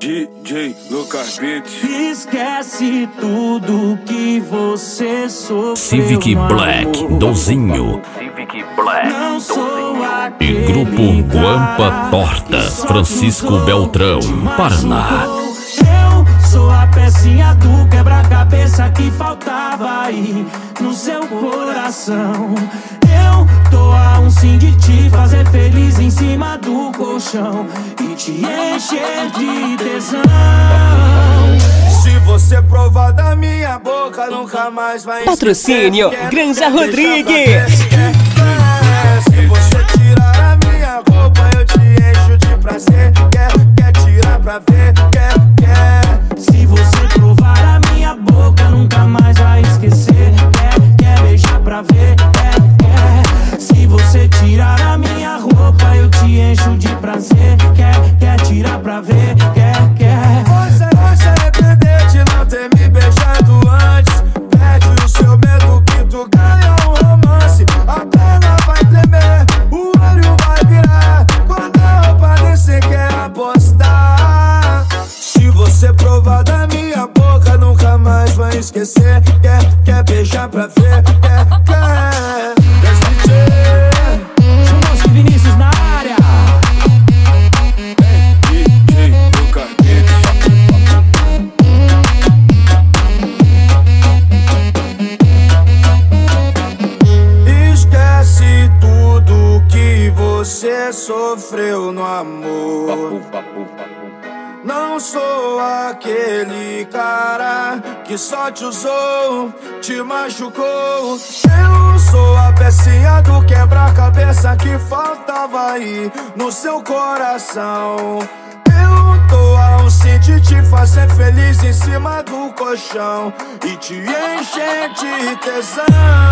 DJ Lucas Beats. Esquece tudo que você sofreu. Civic Black, Dozinho. Civic Black, Não sou E Grupo Guampa Torta, Francisco Beltrão, Paraná. Eu sou a pecinha do quebra-cabeça que faltava aí no seu coração. Eu tô a um sim de te fazer feliz em cima do colchão e te encher de tesão. Se você provar da minha boca, nunca mais vai esquecer. Patrocínio Granja Rodrigues. Se você tirar a minha roupa, eu te encho de prazer. Quer tirar pra ver, quer. Se você provar a minha boca, nunca mais vai esquecer. Quer beijar pra ver, quer. Se você tirar a minha roupa, eu te encho de prazer. Quer tirar pra ver, quer. Você vai se arrepender de não ter me beijado antes. Perde o seu medo que tu ganha um romance. A perna vai tremer, o olho vai virar. Quando a roupa descer, quer apostar. Se você provar da minha boca, nunca mais vai esquecer. Quer beijar pra ver, quer. Chumosky Vinícius na área. DJ Lucas Beats. Esquece tudo que você sofreu no amor. Não sou aquele cara que só te usou, te machucou. Eu sou a pecinha do quebra-cabeça que faltava aí no seu coração. Eu tô a um sim de te fazer feliz em cima do colchão e te encher de tesão.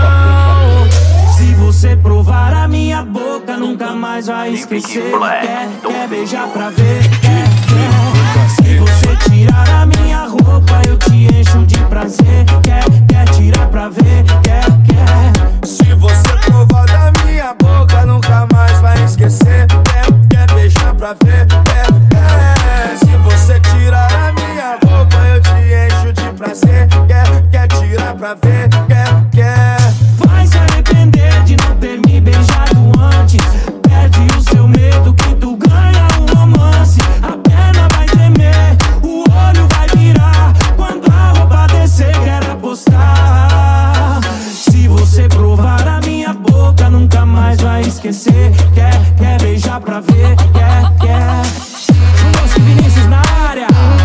Se você provar a minha boca, nunca mais vai esquecer. Quer beijar pra ver, quer. Se você tirar a minha roupa, eu te encho de prazer. Quer tirar pra ver, quer. Se você provar da minha boca, nunca mais vai esquecer. Quer beijar pra ver, quer. Se você tirar a minha roupa, eu te encho de prazer. Quer tirar pra ver, quer. Vai se arrepender de não ter me beijado antes. Perde o seu medo que tu ganha um romance. A perna vai tremer, o olho vai virar. Quando a roupa descer, quer apostar. Se você provar a minha boca, nunca mais vai esquecer. Quer beijar pra ver, quer. Chumosky Vinícius na área.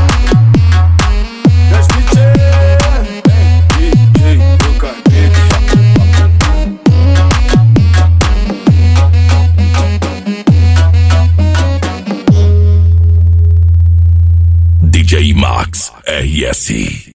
DJ Lucas Beats. DJ Max RS.